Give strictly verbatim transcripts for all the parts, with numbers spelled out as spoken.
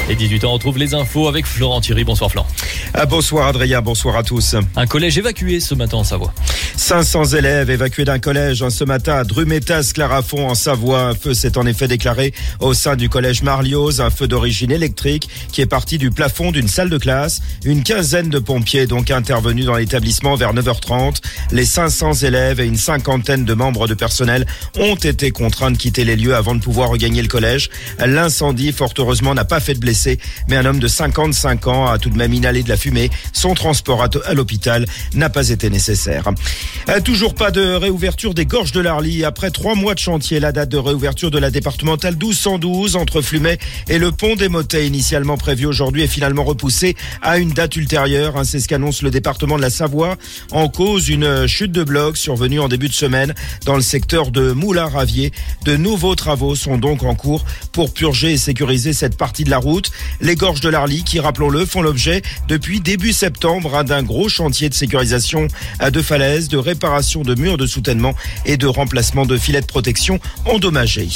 Et dix-huit ans, on retrouve les infos avec Florent Thierry. Bonsoir Florent. Ah, bonsoir Adrien, bonsoir à tous. Un collège évacué ce matin en Savoie. cinq cents élèves évacués d'un collège ce matin à Drumétas-Clarafond en Savoie. Un feu s'est en effet déclaré au sein du collège Marlioz, un feu d'origine électrique qui est parti du plafond d'une salle de classe. Une quinzaine de pompiers donc intervenus dans l'établissement vers neuf heures trente. Les cinq cents élèves et une cinquantaine de membres de personnel ont été contraints de quitter les lieux avant de pouvoir regagner le collège. L'incendie, fort heureusement, n'a pas fait de blessés, mais un homme de cinquante-cinq ans a tout de même inhalé de la fumée. Son transport à l'hôpital n'a pas été nécessaire. Toujours pas de réouverture des gorges de l'Arly. Après trois mois de chantier, la date de réouverture de la départementale douze cent douze entre Flumet et le pont des Motets, initialement prévue aujourd'hui, est finalement repoussée à une date ultérieure. C'est ce qu'annonce le département de la Savoie. En cause, une chute de blocs survenue en début de semaine dans le secteur de Moulins-Ravier. De nouveaux travaux sont donc en cours pour purger et sécuriser cette partie de la route. Les gorges de l'Arly, qui, rappelons-le, font l'objet depuis début septembre d'un gros chantier de sécurisation de falaises, de réparation de murs de soutènement et de remplacement de filets de protection endommagés.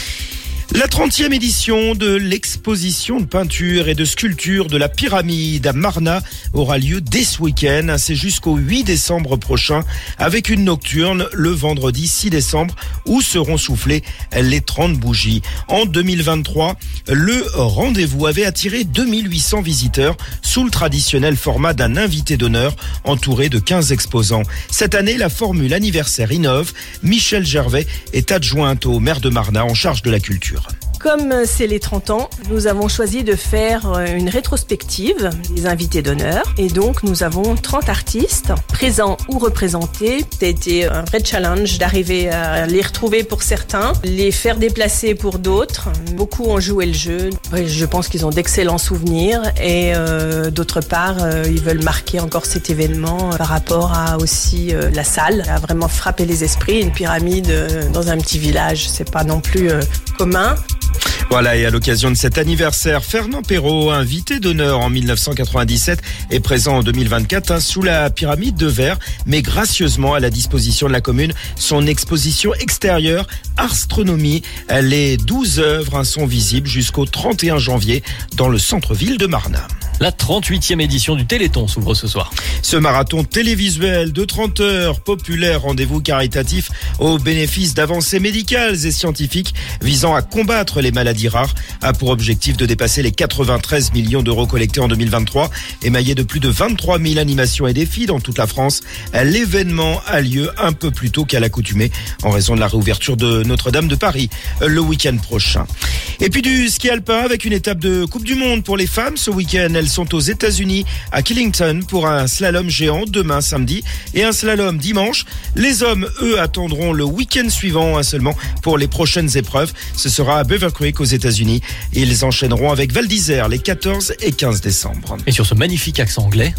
La trentième édition de l'exposition de peinture et de sculpture de la pyramide à Marna aura lieu dès ce week-end. C'est jusqu'au huit décembre prochain, avec une nocturne le vendredi six décembre où seront soufflées les trente bougies. En deux mille vingt-trois, le rendez-vous avait attiré deux mille huit cents visiteurs sous le traditionnel format d'un invité d'honneur entouré de quinze exposants. Cette année, la formule anniversaire innove. Michel Gervais est adjointe au maire de Marna en charge de la culture. Comme c'est les trente ans, nous avons choisi de faire une rétrospective des invités d'honneur. Et donc, nous avons trente artistes présents ou représentés. C'était un vrai challenge d'arriver à les retrouver pour certains, les faire déplacer pour d'autres. Beaucoup ont joué le jeu. Je pense qu'ils ont d'excellents souvenirs. Et euh, d'autre part, euh, ils veulent marquer encore cet événement par rapport à aussi euh, la salle. Ça a vraiment frappé les esprits. Une pyramide euh, dans un petit village, c'est pas non plus euh, commun. Voilà, et à l'occasion de cet anniversaire, Fernand Perrault, invité d'honneur en mille neuf cent quatre-vingt-dix-sept, est présent en deux mille vingt-quatre hein, sous la pyramide de verre, mais gracieusement à la disposition de la commune, son exposition extérieure Astronomie. Les douze œuvres hein, sont visibles jusqu'au trente et un janvier dans le centre-ville de Marna. La trente-huitième édition du Téléthon s'ouvre ce soir. Ce marathon télévisuel de trente heures, populaire rendez-vous caritatif au bénéfice d'avancées médicales et scientifiques visant à combattre les maladies rares, a pour objectif de dépasser les quatre-vingt-treize millions d'euros collectés en deux mille vingt-trois, émaillé de plus de vingt-trois mille animations et défis dans toute la France. L'événement a lieu un peu plus tôt qu'à l'accoutumée en raison de la réouverture de Notre-Dame de Paris le week-end prochain. Et puis du ski alpin avec une étape de Coupe du Monde pour les femmes ce week-end. Elles sont aux États-Unis à Killington pour un slalom géant demain samedi et un slalom dimanche. Les hommes, eux, attendront le week-end suivant hein, seulement pour les prochaines épreuves. Ce sera à Beaver Creek aux États-Unis. Ils enchaîneront avec Val d'Isère les quatorze et quinze décembre. Et sur ce magnifique accent anglais,